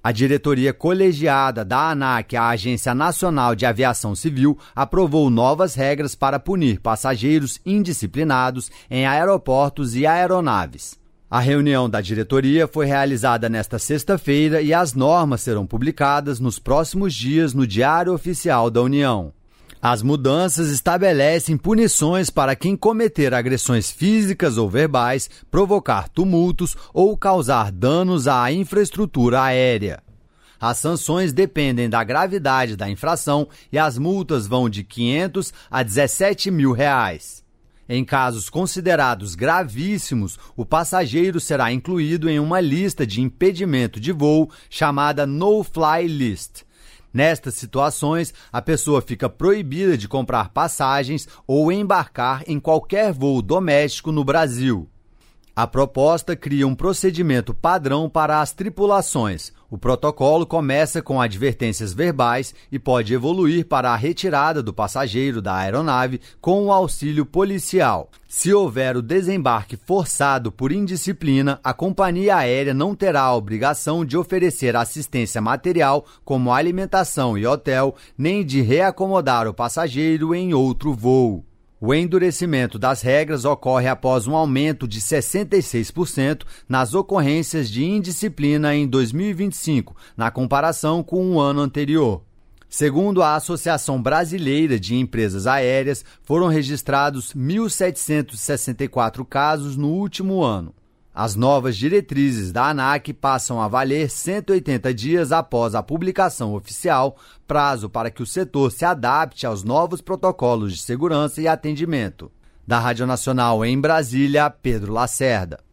A diretoria colegiada da ANAC, a Agência Nacional de Aviação Civil, aprovou novas regras para punir passageiros indisciplinados em aeroportos e aeronaves. A reunião da diretoria foi realizada nesta sexta-feira e as normas serão publicadas nos próximos dias no Diário Oficial da União. As mudanças estabelecem punições para quem cometer agressões físicas ou verbais, provocar tumultos ou causar danos à infraestrutura aérea. As sanções dependem da gravidade da infração e as multas vão de R$ 500 a R$ 17 mil. Em casos considerados gravíssimos, o passageiro será incluído em uma lista de impedimento de voo chamada No-Fly List. Nestas situações, a pessoa fica proibida de comprar passagens ou embarcar em qualquer voo doméstico no Brasil. A proposta cria um procedimento padrão para as tripulações. O protocolo começa com advertências verbais e pode evoluir para a retirada do passageiro da aeronave com o auxílio policial. Se houver o desembarque forçado por indisciplina, a companhia aérea não terá a obrigação de oferecer assistência material, como alimentação e hotel, nem de reacomodar o passageiro em outro voo. O endurecimento das regras ocorre após um aumento de 66% nas ocorrências de indisciplina em 2025, na comparação com o ano anterior. Segundo a Associação Brasileira de Empresas Aéreas, foram registrados 1.764 casos no último ano. As novas diretrizes da ANAC passam a valer 180 dias após a publicação oficial, prazo para que o setor se adapte aos novos protocolos de segurança e atendimento. Da Rádio Nacional em Brasília, Pedro Lacerda.